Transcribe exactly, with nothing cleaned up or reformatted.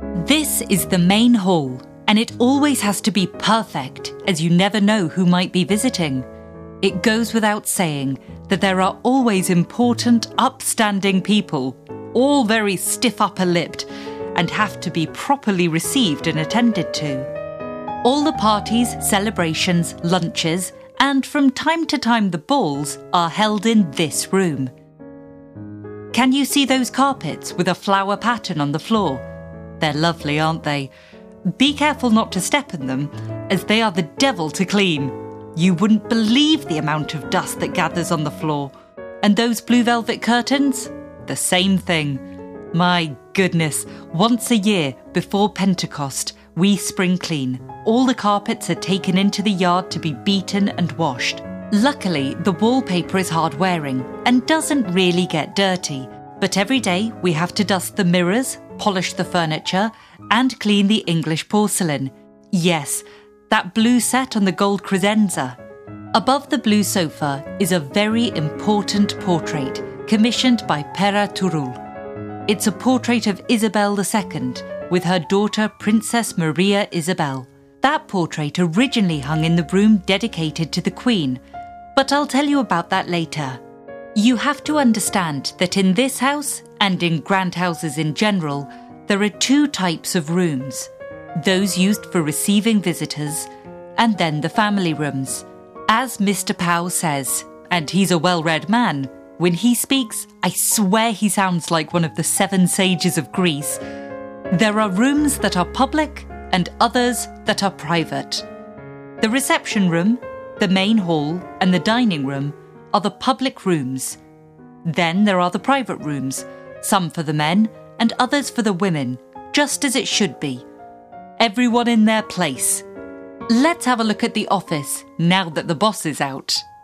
This is the main hall, and it always has to be perfect, as you never know who might be visiting. It goes without saying that there are always important, upstanding people, all very stiff upper-lipped, and have to be properly received and attended to. All the parties, celebrations, lunches, and from time to time the balls are held in this room. Can you see those carpets with a flower pattern on the floor? They're lovely, aren't they? Be careful not to step in them, as they are the devil to clean. You wouldn't believe the amount of dust that gathers on the floor. And those blue velvet curtains? The same thing. My goodness, once a year, before Pentecost, we spring clean. All the carpets are taken into the yard to be beaten and washed. Luckily, the wallpaper is hard wearing and doesn't really get dirty. But every day we have to dust the mirrors, polish the furniture, and clean the English porcelain. Yes, that blue set on the gold credenza. Above the blue sofa is a very important portrait commissioned by Pere Turull. It's a portrait of Isabel the Second with her daughter Princess Maria Isabel. That portrait originally hung in the room dedicated to the Queen, but I'll tell you about that later. You have to understand that in this house, and in grand houses in general, there are two types of rooms. Those used for receiving visitors, and then the family rooms. As Mister Pau says, and he's a well-read man, when he speaks, I swear he sounds like one of the seven sages of Greece. There are rooms that are public and others that are private. The reception room, the main hall, and the dining room are the public rooms. Then there are the private rooms, some for the men and others for the women, just as it should be. Everyone in their place. Let's have a look at the office now that the boss is out.